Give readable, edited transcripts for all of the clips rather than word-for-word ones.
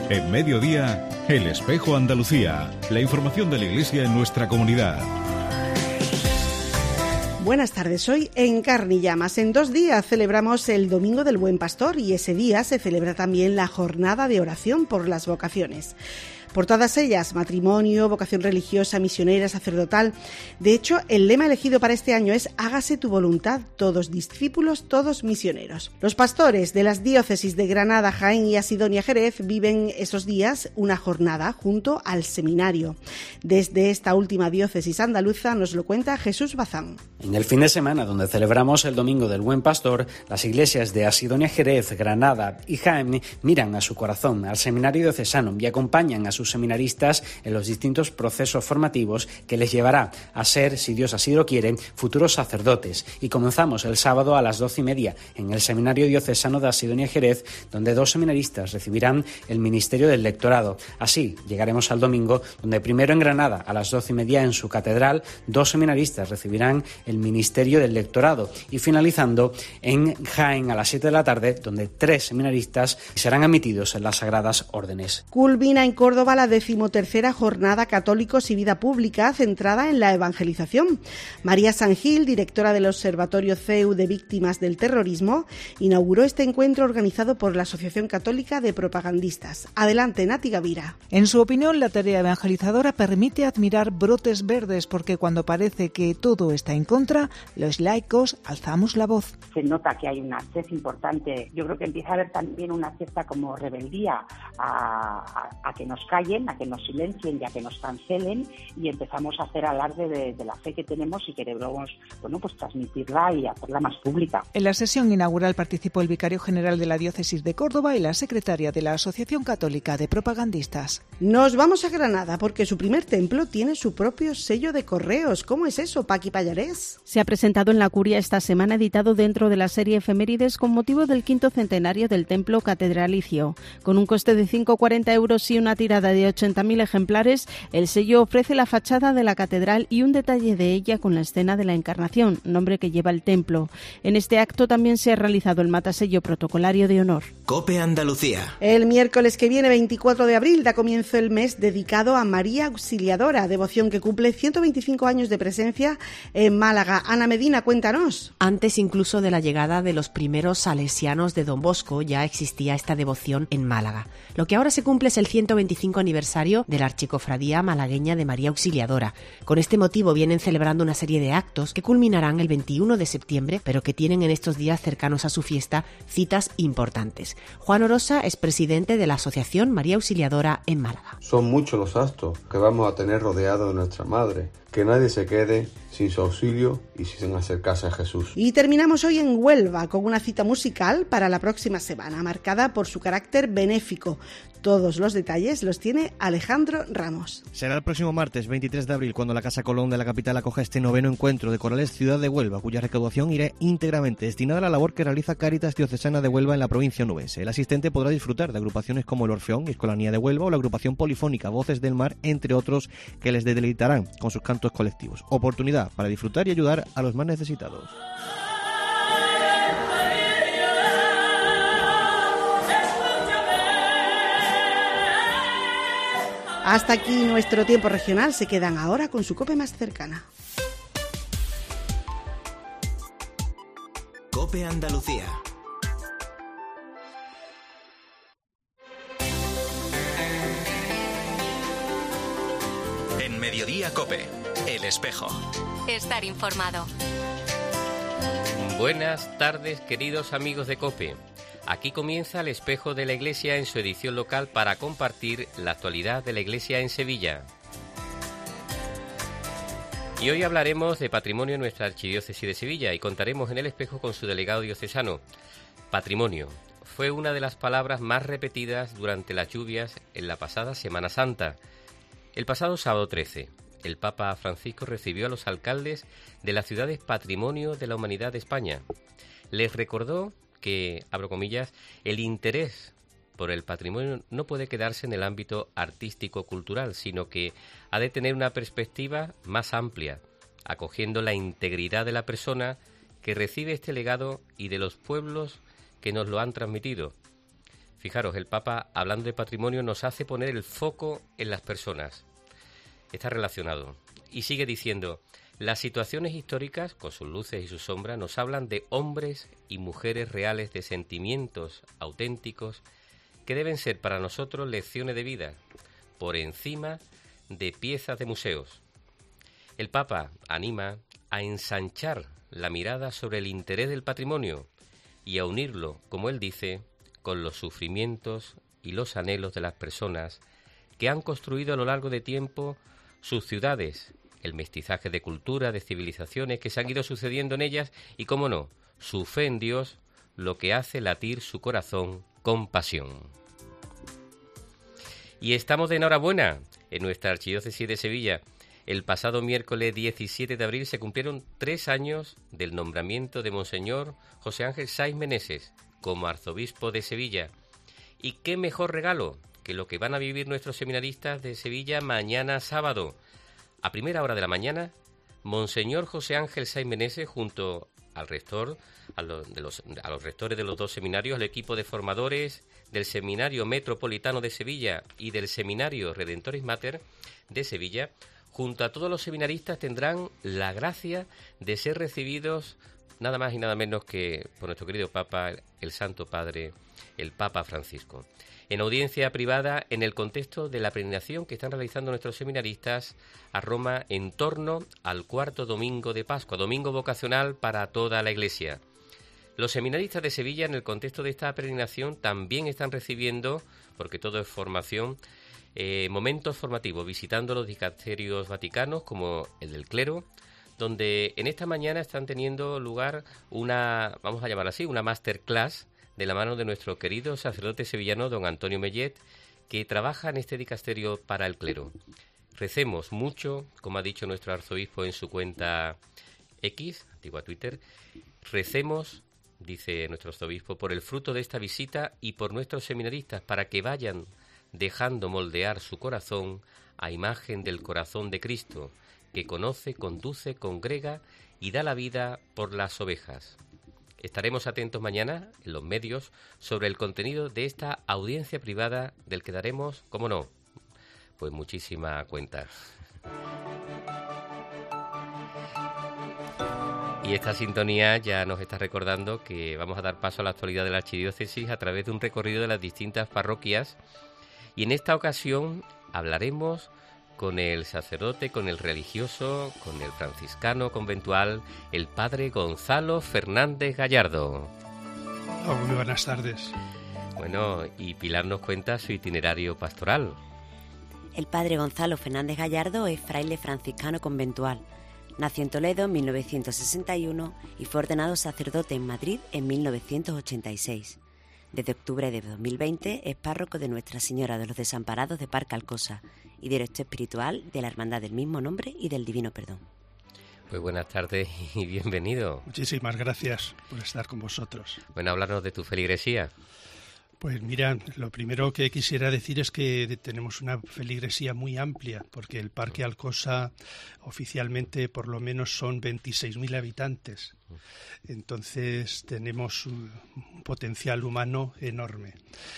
En Mediodía, El Espejo Andalucía. La información de la Iglesia en nuestra comunidad. Buenas tardes, hoy en Carne y Llamas. En 2 días celebramos el Domingo del Buen Pastor y ese día se celebra también la jornada de oración por las vocaciones. Por todas ellas, matrimonio, vocación religiosa, misionera, sacerdotal. De hecho, el lema elegido para este año es «Hágase tu voluntad, todos discípulos, todos misioneros». Los pastores de las diócesis de Granada, Jaén y Asidonia-Jerez viven esos días una jornada junto al seminario. Desde esta última diócesis andaluza nos lo cuenta Jesús Bazán. En el fin de semana, donde celebramos el Domingo del Buen Pastor, las iglesias de Asidonia-Jerez, Granada y Jaén miran a su corazón, al seminario diocesano, y acompañan a sus seminaristas en los distintos procesos formativos que les llevará a ser, si Dios así lo quiere, futuros sacerdotes. Y comenzamos el sábado a las 12:30 en el seminario diocesano de Asidonia-Jerez, donde 2 seminaristas recibirán el ministerio del lectorado. Así llegaremos al domingo, donde primero en Granada a las 12:30 en su catedral 2 seminaristas recibirán el ministerio del lectorado, y finalizando en Jaén a las 7 de la tarde, donde 3 seminaristas serán admitidos en las sagradas órdenes. Culmina en Córdoba la 13ª Jornada Católicos y Vida Pública centrada en la evangelización. María Sangil, directora del Observatorio CEU de Víctimas del Terrorismo, inauguró este encuentro organizado por la Asociación Católica de Propagandistas. Adelante, Nati Gavira. En su opinión, la tarea evangelizadora permite admirar brotes verdes, porque cuando parece que todo está en contra, los laicos alzamos la voz. Se nota que hay una sed importante. Yo creo que empieza a haber también una cierta como rebeldía a que nos callen, a que nos silencien y a que nos cancelen, y empezamos a hacer alarde de la fe que tenemos y queremos, pues transmitirla y hacerla más pública. En la sesión inaugural participó el vicario general de la diócesis de Córdoba y la secretaria de la Asociación Católica de Propagandistas. Nos vamos a Granada porque su primer templo tiene su propio sello de correos. ¿Cómo es eso, Paqui Pallarés? Se ha presentado en la Curia esta semana, editado dentro de la serie Efemérides con motivo del 5º centenario del templo catedralicio. Con un coste de 5,40 € y una tirada de 80.000 ejemplares, el sello ofrece la fachada de la catedral y un detalle de ella con la escena de la Encarnación, nombre que lleva el templo. En este acto también se ha realizado el matasello protocolario de honor. COPE Andalucía. El miércoles que viene, 24 de abril, da comienzo el mes dedicado a María Auxiliadora, devoción que cumple 125 años de presencia en Málaga. Ana Medina, cuéntanos. Antes incluso de la llegada de los primeros salesianos de Don Bosco, ya existía esta devoción en Málaga. Lo que ahora se cumple es el 125 aniversario de la Archicofradía malagueña de María Auxiliadora. Con este motivo vienen celebrando una serie de actos que culminarán el 21 de septiembre, pero que tienen en estos días cercanos a su fiesta citas importantes. Juan Orosa es presidente de la Asociación María Auxiliadora en Málaga. Son muchos los actos que vamos a tener rodeados de nuestra Madre. Que nadie se quede sin su auxilio y sin acercarse a Jesús. Y terminamos hoy en Huelva con una cita musical para la próxima semana, marcada por su carácter benéfico. Todos los detalles los tiene Alejandro Ramos. Será el próximo martes 23 de abril cuando la Casa Colón de la capital acoja este 9º encuentro de corales Ciudad de Huelva, cuya recaudación irá íntegramente destinada a la labor que realiza Cáritas Diocesana de Huelva en la provincia onubense. El asistente podrá disfrutar de agrupaciones como el Orfeón y Escolanía de Huelva o la agrupación polifónica Voces del Mar, entre otros, que les deleitarán con sus cantos colectivos. Oportunidad para disfrutar y ayudar a los más necesitados. Hasta aquí nuestro tiempo regional. Se quedan ahora con su COPE más cercana. COPE Andalucía. En Mediodía COPE, El Espejo. Estar informado. Buenas tardes, queridos amigos de COPE. Aquí comienza El Espejo de la Iglesia en su edición local para compartir la actualidad de la Iglesia en Sevilla. Y hoy hablaremos de patrimonio en nuestra Archidiócesis de Sevilla y contaremos en El Espejo con su delegado diocesano. Patrimonio fue una de las palabras más repetidas durante las lluvias en la pasada Semana Santa. El pasado sábado 13, el Papa Francisco recibió a los alcaldes de las ciudades Patrimonio de la Humanidad de España. Les recordó que, abro comillas, el interés por el patrimonio no puede quedarse en el ámbito artístico-cultural, sino que ha de tener una perspectiva más amplia, acogiendo la integridad de la persona que recibe este legado y de los pueblos que nos lo han transmitido. Fijaros, el Papa, hablando de patrimonio, nos hace poner el foco en las personas. Está relacionado. Y sigue diciendo, las situaciones históricas, con sus luces y sus sombras, nos hablan de hombres y mujeres reales de sentimientos auténticos que deben ser para nosotros lecciones de vida, por encima de piezas de museos. El Papa anima a ensanchar la mirada sobre el interés del patrimonio y a unirlo, como él dice, con los sufrimientos y los anhelos de las personas que han construido a lo largo de tiempo sus ciudades, el mestizaje de cultura, de civilizaciones que se han ido sucediendo en ellas y, cómo no, su fe en Dios, lo que hace latir su corazón con pasión. Y estamos de enhorabuena en nuestra Archidiócesis de Sevilla. El pasado miércoles 17 de abril se cumplieron 3 años del nombramiento de Monseñor José Ángel Saiz Meneses como arzobispo de Sevilla. Y qué mejor regalo que lo que van a vivir nuestros seminaristas de Sevilla mañana sábado. A primera hora de la mañana, Monseñor José Ángel Saiz Meneses, junto al rector, a los rectores de los 2 seminarios, al equipo de formadores del Seminario Metropolitano de Sevilla y del Seminario Redemptoris Mater de Sevilla, junto a todos los seminaristas tendrán la gracia de ser recibidos nada más y nada menos que por nuestro querido Papa, el Santo Padre, el Papa Francisco. En audiencia privada, en el contexto de la peregrinación que están realizando nuestros seminaristas a Roma en torno al 4º domingo de Pascua, domingo vocacional para toda la Iglesia. Los seminaristas de Sevilla, en el contexto de esta peregrinación, también están recibiendo, porque todo es formación, momentos formativos, visitando los dicasterios vaticanos, como el del clero, donde en esta mañana están teniendo lugar una, vamos a llamar así, una masterclass de la mano de nuestro querido sacerdote sevillano don Antonio Mellet, que trabaja en este dicasterio para el clero. Recemos mucho, como ha dicho nuestro arzobispo en su cuenta X, antigua Twitter, recemos, dice nuestro arzobispo, por el fruto de esta visita y por nuestros seminaristas, para que vayan dejando moldear su corazón a imagen del corazón de Cristo, que conoce, conduce, congrega y da la vida por las ovejas. Estaremos atentos mañana en los medios sobre el contenido de esta audiencia privada del que daremos, cómo no, pues muchísima cuenta. Y esta sintonía ya nos está recordando que vamos a dar paso a la actualidad de la Archidiócesis a través de un recorrido de las distintas parroquias. Y en esta ocasión hablaremos con el sacerdote, con el religioso, con el franciscano conventual, el padre Gonzalo Fernández Gallardo. Oh, muy buenas tardes. Bueno, y Pilar nos cuenta su itinerario pastoral. El padre Gonzalo Fernández Gallardo es fraile franciscano conventual. Nació en Toledo en 1961 y fue ordenado sacerdote en Madrid en 1986. Desde octubre de 2020 es párroco de Nuestra Señora de los Desamparados de Parque Alcosa y director espiritual de la Hermandad del mismo nombre y del Divino Perdón. Pues buenas tardes y bienvenido. Muchísimas gracias por estar con vosotros. Bueno, háblanos de tu feligresía. Pues mira, lo primero que quisiera decir es que tenemos una feligresía muy amplia, porque el Parque Alcosa oficialmente por lo menos son 26.000 habitantes. Entonces tenemos un potencial humano enorme.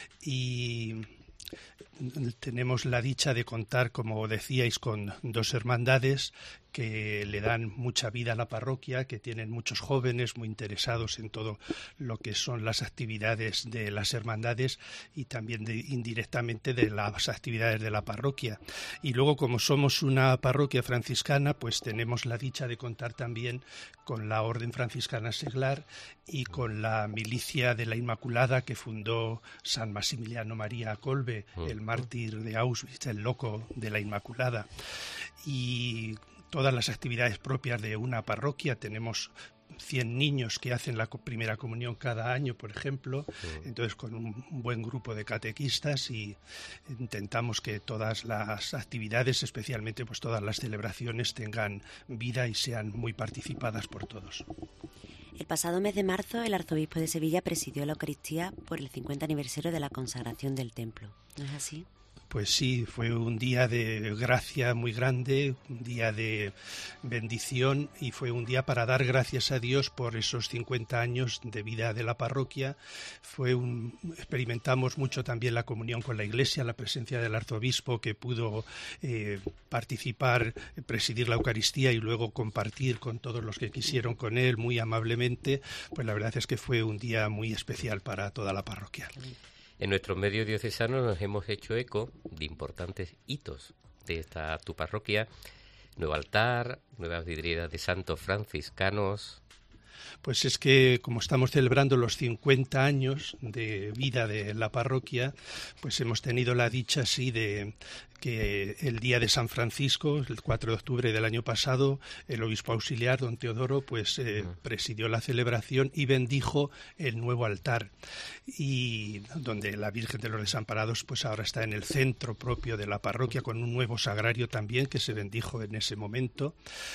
Y tenemos la dicha de contar, como decíais, con 2 hermandades que le dan mucha vida a la parroquia, que tienen muchos jóvenes muy interesados en todo lo que son las actividades de las hermandades y también indirectamente de las actividades de la parroquia. Y luego, como somos una parroquia franciscana, pues tenemos la dicha de contar también con la Orden Franciscana Seglar y con la Milicia de la Inmaculada que fundó San Maximiliano María Kolbe, el mártir de Auschwitz, el loco de la Inmaculada. Y todas las actividades propias de una parroquia. Tenemos 100 niños que hacen la primera comunión cada año, por ejemplo, entonces con un buen grupo de catequistas, y intentamos que todas las actividades, especialmente pues todas las celebraciones, tengan vida y sean muy participadas por todos. El pasado mes de marzo, el arzobispo de Sevilla presidió la Eucaristía por el 50 aniversario de la consagración del templo. ¿No es así? Pues sí, fue un día de gracia muy grande, un día de bendición, y fue un día para dar gracias a Dios por esos 50 años de vida de la parroquia. Experimentamos mucho también la comunión con la Iglesia, la presencia del arzobispo que pudo participar, presidir la Eucaristía y luego compartir con todos los que quisieron con él muy amablemente. Pues la verdad es que fue un día muy especial para toda la parroquia. En nuestros medios diocesanos nos hemos hecho eco de importantes hitos de tu parroquia: nuevo altar, nuevas vidrieras de santos franciscanos. Pues es que como estamos celebrando los 50 años de vida de la parroquia, pues hemos tenido la dicha sí de que el día de San Francisco, el 4 de octubre del año pasado, el obispo auxiliar, don Teodoro, pues presidió la celebración y bendijo el nuevo altar, y donde la Virgen de los Desamparados pues ahora está en el centro propio de la parroquia, con un nuevo sagrario también que se bendijo en ese momento.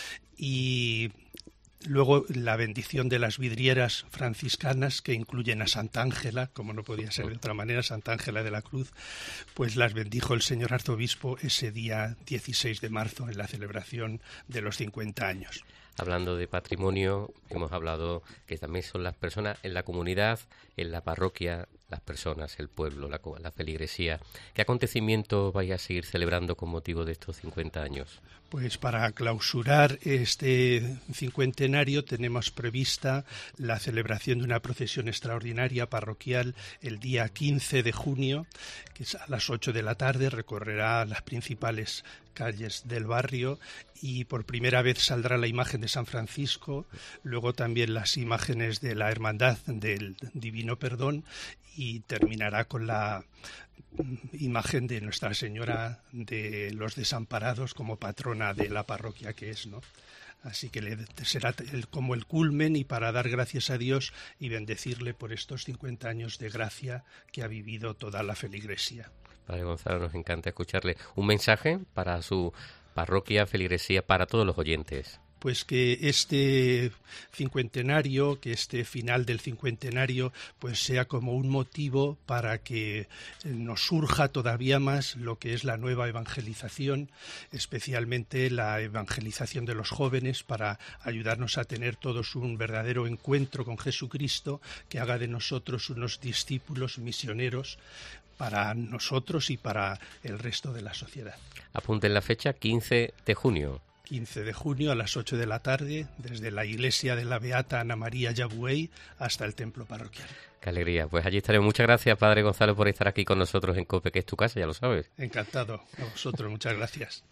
Y luego la bendición de las vidrieras franciscanas, que incluyen a Santa Ángela, como no podía ser de otra manera, Santa Ángela de la Cruz, pues las bendijo el señor arzobispo ese día 16 de marzo en la celebración de los 50 años. Hablando de patrimonio, hemos hablado que también son las personas en la comunidad, en la parroquia, las personas, el pueblo, la feligresía. ¿Qué acontecimientos vais a seguir celebrando con motivo de estos 50 años? Pues para clausurar este cincuentenario tenemos prevista la celebración de una procesión extraordinaria parroquial el día 15 de junio, que es a las 8 de la tarde, recorrerá las principales calles del barrio y por primera vez saldrá la imagen de San Francisco, luego también las imágenes de la Hermandad del Divino Perdón, y terminará con la imagen de Nuestra Señora de los Desamparados como patrona de la parroquia que es, ¿no? Así que será como el culmen, y para dar gracias a Dios y bendecirle por estos 50 años de gracia que ha vivido toda la feligresía. Padre Gonzalo, nos encanta escucharle. Un mensaje para su parroquia, feligresía, para todos los oyentes. Pues que este cincuentenario, que este final del cincuentenario, pues sea como un motivo para que nos surja todavía más lo que es la nueva evangelización, especialmente la evangelización de los jóvenes, para ayudarnos a tener todos un verdadero encuentro con Jesucristo, que haga de nosotros unos discípulos misioneros para nosotros y para el resto de la sociedad. Apunten la fecha, 15 de junio. 15 de junio a las 8 de la tarde, desde la iglesia de la Beata Ana María Yabuey hasta el templo parroquial. Qué alegría. Pues allí estaremos. Muchas gracias, Padre Gonzalo, por estar aquí con nosotros en COPE, que es tu casa, ya lo sabes. Encantado. A vosotros, muchas gracias.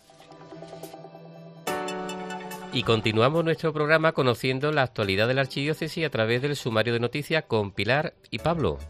Y continuamos nuestro programa conociendo la actualidad de la Archidiócesis a través del sumario de noticias con Pilar y Pablo.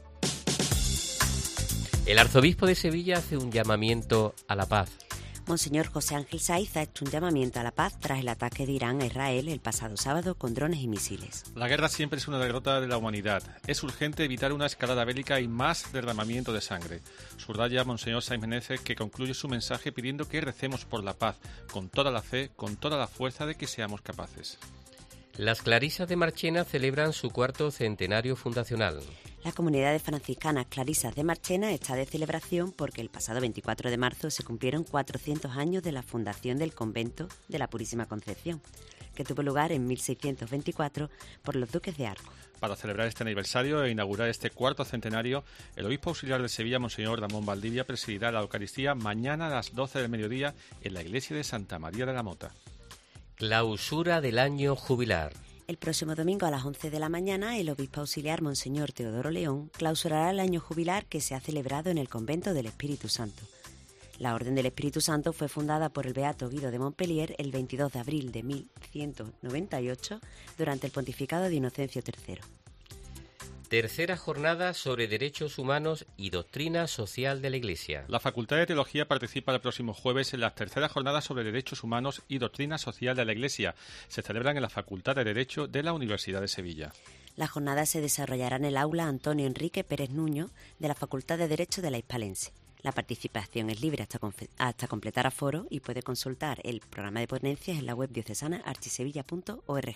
El arzobispo de Sevilla hace un llamamiento a la paz. Monseñor José Ángel Saiz ha hecho un llamamiento a la paz tras el ataque de Irán a Israel el pasado sábado con drones y misiles. La guerra siempre es una derrota de la humanidad. Es urgente evitar una escalada bélica y más derramamiento de sangre. Subraya Monseñor Saiz Menéndez, que concluye su mensaje pidiendo que recemos por la paz, con toda la fe, con toda la fuerza de que seamos capaces. Las Clarisas de Marchena celebran su 4º centenario fundacional. La comunidad de franciscanas Clarisas de Marchena está de celebración porque el pasado 24 de marzo se cumplieron 400 años de la fundación del convento de la Purísima Concepción, que tuvo lugar en 1624 por los duques de Arco. Para celebrar este aniversario e inaugurar este 4º centenario, el obispo auxiliar de Sevilla, Monseñor Ramón Valdivia, presidirá la Eucaristía mañana a las 12 del mediodía en la iglesia de Santa María de la Mota. Clausura del año jubilar. El próximo domingo a las 11 de la mañana, el obispo auxiliar Monseñor Teodoro León clausurará el año jubilar que se ha celebrado en el Convento del Espíritu Santo. La Orden del Espíritu Santo fue fundada por el beato Guido de Montpellier el 22 de abril de 1198 durante el pontificado de Inocencio III. Tercera jornada sobre derechos humanos y doctrina social de la Iglesia. La Facultad de Teología participa el próximo jueves en las terceras jornadas sobre derechos humanos y doctrina social de la Iglesia. Se celebran en la Facultad de Derecho de la Universidad de Sevilla. La jornada se desarrollará en el aula Antonio Enrique Pérez Nuño de la Facultad de Derecho de la Hispalense. La participación es libre hasta completar aforo y puede consultar el programa de ponencias en la web diocesana archisevilla.org.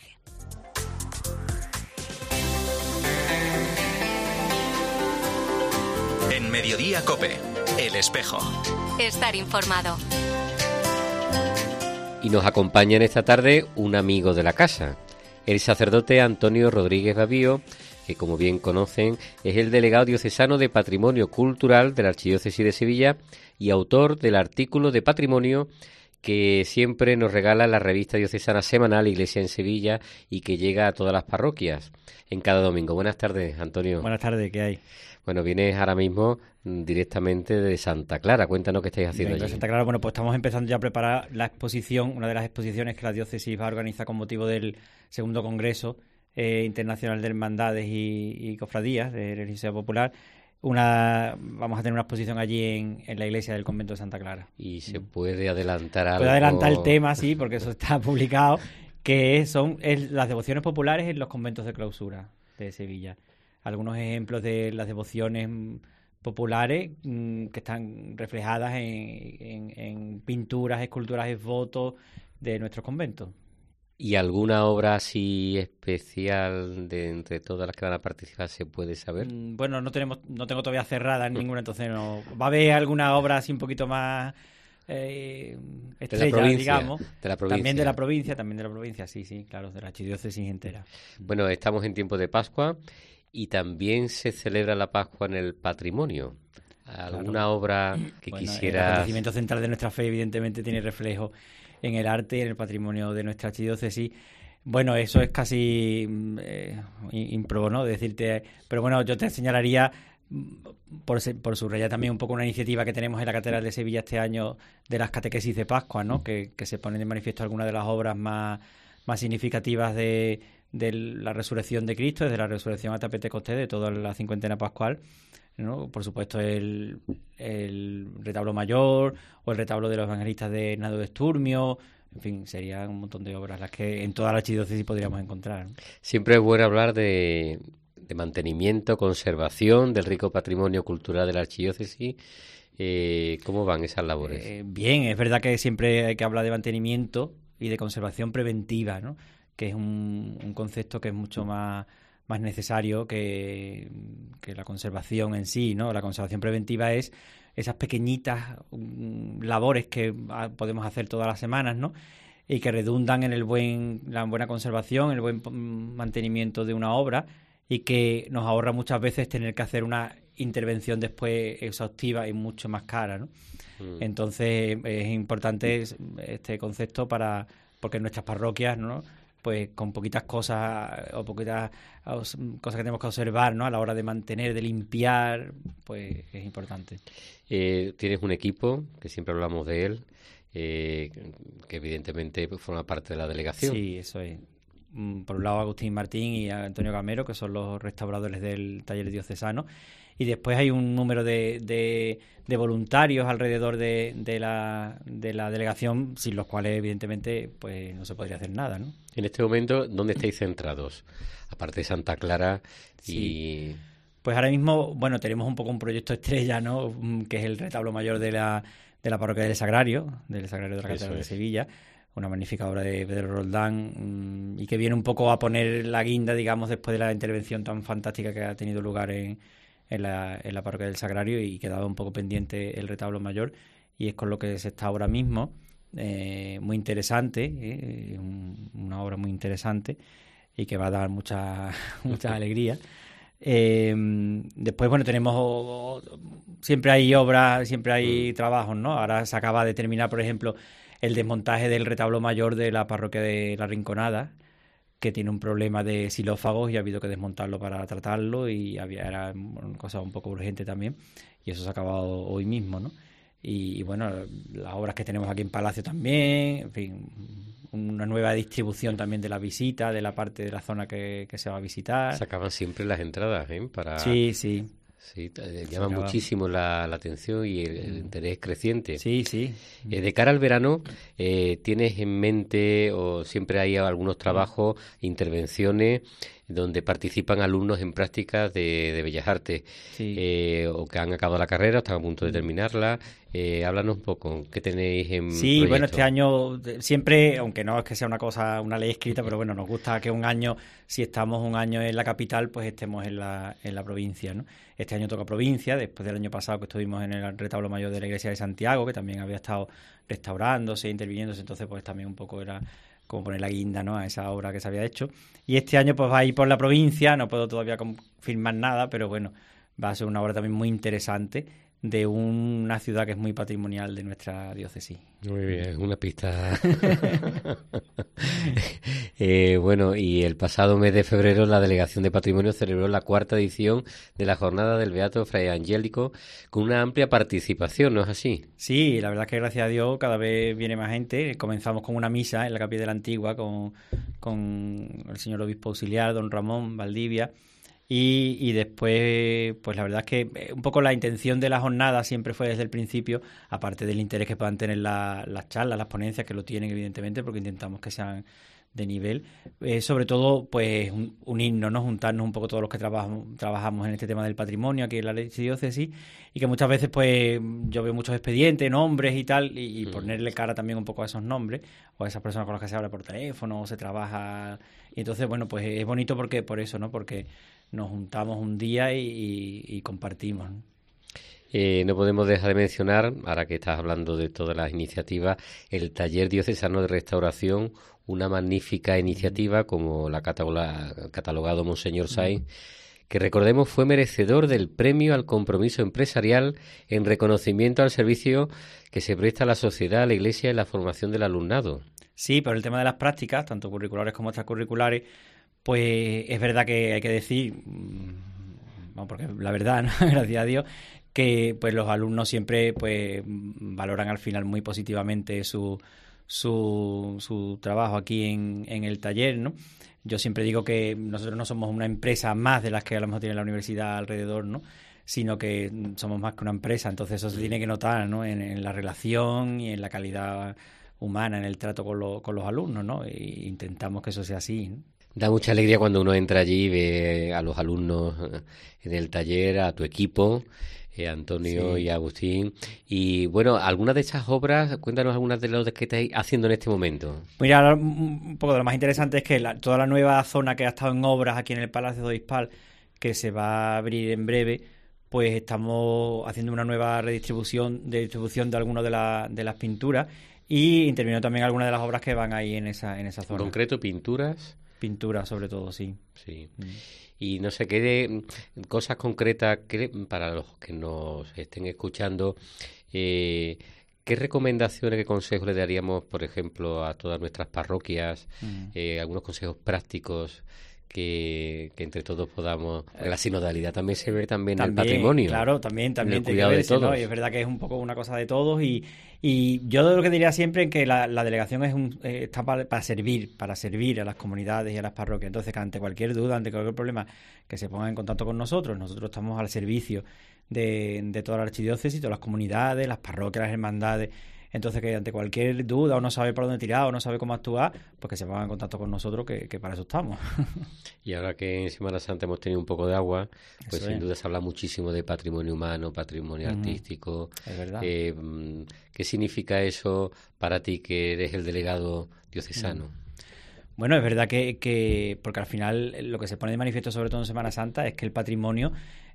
En Mediodía COPE, El Espejo. Estar informado. Y nos acompaña en esta tarde un amigo de la casa, el sacerdote Antonio Rodríguez Babío, que como bien conocen es el delegado diocesano de Patrimonio Cultural de la Archidiócesis de Sevilla y autor del artículo de patrimonio que siempre nos regala la revista diocesana semanal Iglesia en Sevilla y que llega a todas las parroquias en cada domingo. Buenas tardes, Antonio. Buenas tardes, ¿qué hay? Bueno, vienes ahora mismo directamente de Santa Clara. Cuéntanos qué estáis haciendo allí. De Santa Clara, bueno, pues estamos empezando ya a preparar la exposición, una de las exposiciones que la diócesis va a organizar con motivo del segundo Congreso Internacional de Hermandades y Cofradías de Religiosidad Popular. Vamos a tener una exposición allí en la iglesia del convento de Santa Clara. ¿Y se puede adelantar algo? Puedo adelantar el tema, sí, porque eso está publicado, que son las devociones populares en los conventos de clausura de Sevilla. Algunos ejemplos de las devociones populares que están reflejadas en pinturas, esculturas y fotos de nuestros conventos. ¿Y alguna obra así especial de entre todas las que van a participar se puede saber? Bueno, no tengo todavía cerrada ninguna, entonces no. Va a haber alguna obra así un poquito más estrella, digamos. De la provincia. También de la provincia, sí, claro, de la archidiócesis entera. Bueno, estamos en tiempo de Pascua y también se celebra la Pascua en el patrimonio. ¿Alguna obra que quisieras...? El acontecimiento central de nuestra fe, evidentemente, tiene reflejo en el arte y en el patrimonio de nuestra archidiócesis. Bueno, eso es casi ímprobo, ¿no?, decirte... Pero bueno, yo te señalaría, por subrayar también un poco una iniciativa que tenemos en la Catedral de Sevilla este año de las catequesis de Pascua, ¿no?, que se ponen de manifiesto algunas de las obras más significativas de la resurrección de Cristo, desde la resurrección hasta Pentecostés, de toda la cincuentena pascual, ¿no? Por supuesto el retablo mayor o el retablo de los evangelistas de Hernando de Esturmio. En fin, serían un montón de obras las que en toda la archidiócesis podríamos encontrar, ¿no? Siempre es bueno hablar de mantenimiento, conservación del rico patrimonio cultural de la archidiócesis. ¿Cómo van esas labores? Bien, es verdad que siempre hay que hablar de mantenimiento y de conservación preventiva, ¿no?, que es un concepto que es mucho más necesario que la conservación en sí, ¿no? La conservación preventiva es esas pequeñitas labores que podemos hacer todas las semanas, ¿no?, y que redundan en la buena conservación, el buen mantenimiento de una obra, y que nos ahorra muchas veces tener que hacer una intervención después exhaustiva y mucho más cara, ¿no? Entonces es importante este concepto porque en nuestras parroquias, ¿no?, pues con poquitas cosas o poquitas cosas que tenemos que observar, ¿no?, a la hora de mantener, de limpiar, pues es importante. Tienes un equipo, que siempre hablamos de él, que evidentemente forma parte de la delegación. Sí, eso es. Por un lado Agustín Martín y Antonio Gamero, que son los restauradores del taller diocesano, y después hay un número de voluntarios alrededor de la delegación, sin los cuales evidentemente pues no se podría hacer nada, ¿no? En este momento, ¿dónde estáis centrados? Aparte de Santa Clara y... Sí. Pues ahora mismo, bueno, tenemos un poco un proyecto estrella, ¿no?, que es el retablo mayor de la parroquia del Sagrario de la Catedral de Sevilla, una magnífica obra de Pedro Roldán, y que viene un poco a poner la guinda, digamos, después de la intervención tan fantástica que ha tenido lugar en la parroquia del Sagrario, y quedaba un poco pendiente el retablo mayor, y es con lo que se está ahora mismo. Muy interesante, una obra muy interesante y que va a dar mucha alegría. Después, bueno, tenemos siempre hay obras, siempre hay trabajos, ¿no? Ahora se acaba de terminar, por ejemplo, el desmontaje del retablo mayor de la parroquia de La Rinconada, que tiene un problema de xilófagos y ha habido que desmontarlo para tratarlo, y era una cosa un poco urgente también, y eso se ha acabado hoy mismo, ¿no? Y bueno, las obras que tenemos aquí en Palacio también, en fin, una nueva distribución también de la visita, de la parte de la zona que se va a visitar. Se acaban siempre las entradas, ¿eh? Sí, llama muchísimo la atención y el interés creciente. Sí. De cara al verano, ¿tienes en mente o siempre hay algunos trabajos, intervenciones donde participan alumnos en prácticas de Bellas Artes, o que han acabado la carrera o están a punto de terminarla. Háblanos un poco, ¿qué tenéis en proyecto? Bueno, este año siempre, aunque no es que sea una ley escrita, pero bueno, nos gusta que un año, si estamos un año en la capital, pues estemos en la provincia, ¿no? Este año toca provincia, después del año pasado que estuvimos en el retablo mayor de la iglesia de Santiago, que también había estado restaurándose, interviniéndose, entonces pues también un poco era como poner la guinda, ¿no?, a esa obra que se había hecho. Y este año pues va a ir por la provincia, no puedo todavía confirmar nada, pero bueno, va a ser una obra también muy interesante de una ciudad que es muy patrimonial de nuestra diócesis. Muy bien, una pista. Bueno, y el pasado mes de febrero la Delegación de Patrimonio celebró la 4ª edición de la Jornada del Beato Fray Angélico con una amplia participación, ¿no es así? Sí, la verdad es que gracias a Dios cada vez viene más gente. Comenzamos con una misa en la capilla de la Antigua con el señor obispo auxiliar, don Ramón Valdivia. Y después, pues la verdad es que un poco la intención de la jornada siempre fue desde el principio, aparte del interés que puedan tener las charlas, las ponencias, que lo tienen evidentemente, porque intentamos que sean de nivel, sobre todo pues unirnos, ¿no?, juntarnos un poco todos los que trabajamos en este tema del patrimonio aquí en la diócesis, y que muchas veces pues yo veo muchos expedientes, nombres y tal, y ponerle cara también un poco a esos nombres o a esas personas con las que se habla por teléfono o se trabaja, y entonces bueno, pues es bonito porque por eso, ¿no?, porque nos juntamos un día y compartimos, ¿no? No podemos dejar de mencionar, ahora que estás hablando de todas las iniciativas, el Taller Diocesano de Restauración, una magnífica iniciativa como la catalogado Monseñor Sáenz, que recordemos fue merecedor del Premio al Compromiso Empresarial en reconocimiento al servicio que se presta a la sociedad, a la Iglesia y la formación del alumnado. Sí, pero el tema de las prácticas, tanto curriculares como extracurriculares, pues es verdad que hay que decir, porque la verdad, ¿no?, gracias a Dios, que pues los alumnos siempre pues valoran al final muy positivamente su trabajo aquí en el taller, ¿no? Yo siempre digo que nosotros no somos una empresa más de las que a lo mejor tiene la universidad alrededor, ¿no?, sino que somos más que una empresa, entonces eso se tiene que notar, ¿no?, en la relación y en la calidad humana, en el trato con los alumnos, ¿no? E intentamos que eso sea así, ¿no? Da mucha alegría cuando uno entra allí y ve a los alumnos en el taller, a tu equipo, Antonio y Agustín. Y bueno, algunas de esas obras, cuéntanos algunas de las que estáis haciendo en este momento. Mira, un poco de lo más interesante es que toda la nueva zona que ha estado en obras aquí en el Palacio de Obispal, que se va a abrir en breve, pues estamos haciendo una nueva distribución de algunas de las pinturas, y intervino también algunas de las obras que van ahí en esa zona. ¿En concreto pinturas? Pintura, sobre todo, sí. Sí. Y no sé, qué cosas concretas para los que nos estén escuchando, ¿qué recomendaciones, qué consejos le daríamos, por ejemplo, a todas nuestras parroquias? Algunos consejos prácticos que entre todos podamos... La sinodalidad también se ve también en el patrimonio. Claro, también el tiene cuidado que de verse, todos. ¿no? Y es verdad que es un poco una cosa de todos, y yo lo que diría siempre es que la delegación está para servir a las comunidades y a las parroquias. Entonces, que ante cualquier duda, ante cualquier problema, que se pongan en contacto con nosotros estamos al servicio de toda la archidiócesis, todas las comunidades, las parroquias, las hermandades. Entonces, que ante cualquier duda, o no sabe por dónde tirar, o no sabe cómo actuar, pues que se pongan en contacto con nosotros, que para eso estamos. Y ahora que en Semana Santa hemos tenido un poco de agua, pues Eso sin es. duda se habla muchísimo de patrimonio humano, patrimonio artístico. Es verdad. ¿Qué significa eso para ti, que eres el delegado diocesano? Bueno, es verdad que porque al final lo que se pone de manifiesto, sobre todo en Semana Santa, es que el patrimonio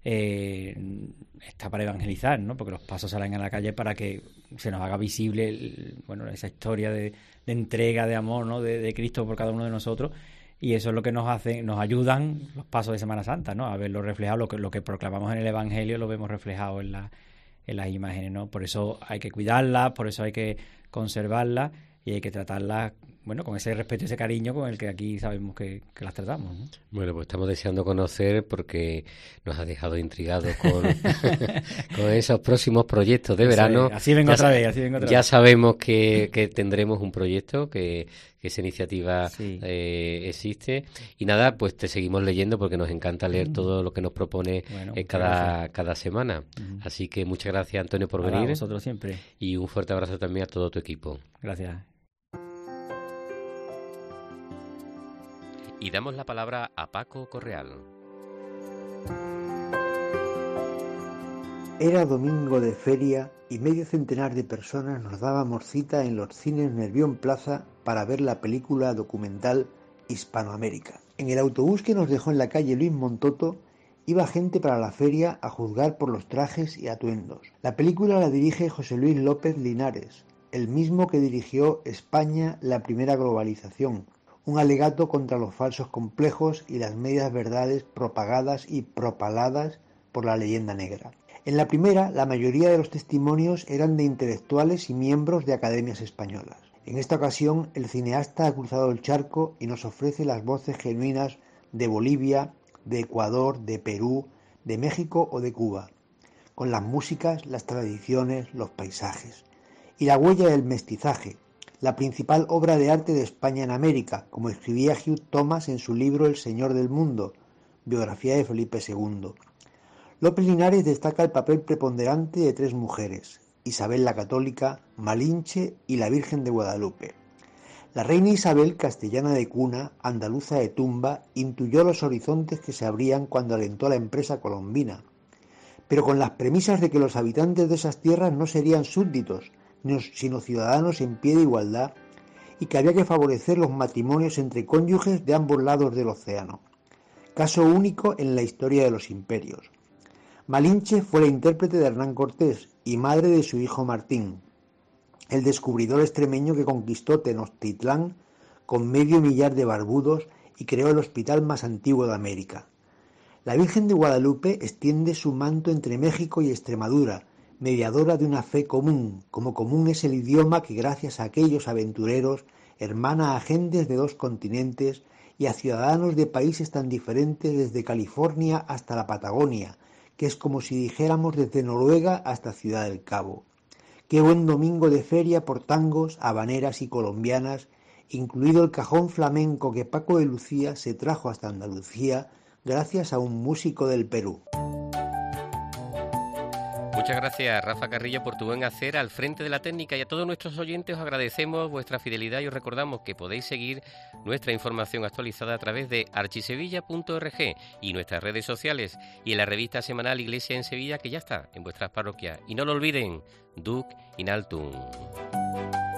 está para evangelizar, ¿no? Porque los pasos salen a la calle para que se nos haga visible esa historia de entrega, de amor, ¿no?, de Cristo por cada uno de nosotros, y eso es lo que nos ayudan los pasos de Semana Santa, ¿no?, a verlo reflejado, lo que proclamamos en el Evangelio lo vemos reflejado en las imágenes, ¿no? Por eso hay que cuidarlas, por eso hay que conservarlas, y hay que tratarlas con ese respeto y ese cariño con el que aquí sabemos que las tratamos, ¿no? Bueno, pues estamos deseando conocer, porque nos ha dejado intrigados con esos próximos proyectos de verano. Así vengo otra vez. Ya sabemos que tendremos un proyecto, que esa iniciativa existe. Y nada, pues te seguimos leyendo, porque nos encanta leer todo lo que nos propone cada semana. Así que muchas gracias, Antonio, por venir. A vosotros siempre. Y un fuerte abrazo también a todo tu equipo. Gracias. y damos la palabra a Paco Correal. Era domingo de feria y medio centenar de personas nos dábamos cita en los cines Nervión Plaza para ver la película documental Hispanoamérica. En el autobús que nos dejó en la calle Luis Montoto iba gente para la feria a juzgar por los trajes y atuendos. La película la dirige José Luis López Linares, el mismo que dirigió España, la primera globalización, un alegato contra los falsos complejos y las medias verdades propagadas y propaladas por la leyenda negra. En la primera, la mayoría de los testimonios eran de intelectuales y miembros de academias españolas. En esta ocasión, el cineasta ha cruzado el charco y nos ofrece las voces genuinas de Bolivia, de Ecuador, de Perú, de México o de Cuba, con las músicas, las tradiciones, los paisajes. Y la huella del mestizaje, la principal obra de arte de España en América, como escribía Hugh Thomas en su libro El Señor del Mundo, biografía de Felipe II. López Linares destaca el papel preponderante de tres mujeres, Isabel la Católica, Malinche y la Virgen de Guadalupe. La reina Isabel, castellana de cuna, andaluza de tumba, intuyó los horizontes que se abrían cuando alentó la empresa colombina, pero con las premisas de que los habitantes de esas tierras no serían súbditos, sino ciudadanos en pie de igualdad, y que había que favorecer los matrimonios entre cónyuges de ambos lados del océano. Caso único en la historia de los imperios. Malinche fue la intérprete de Hernán Cortés y madre de su hijo Martín, el descubridor extremeño que conquistó Tenochtitlán con 500.000 de barbudos y creó el hospital más antiguo de América. La Virgen de Guadalupe extiende su manto entre México y Extremadura, mediadora de una fe común, como común es el idioma que gracias a aquellos aventureros hermana a gentes de 2 continentes y a ciudadanos de países tan diferentes desde California hasta la Patagonia, que es como si dijéramos desde Noruega hasta Ciudad del Cabo. Qué buen domingo de feria por tangos, habaneras y colombianas, incluido el cajón flamenco que Paco de Lucía se trajo hasta Andalucía gracias a un músico del Perú. Muchas gracias, Rafa Carrillo, por tu buen hacer al frente de la técnica, y a todos nuestros oyentes os agradecemos vuestra fidelidad y os recordamos que podéis seguir nuestra información actualizada a través de archisevilla.org y nuestras redes sociales y en la revista semanal Iglesia en Sevilla, que ya está en vuestras parroquias. Y no lo olviden, Duc in altum.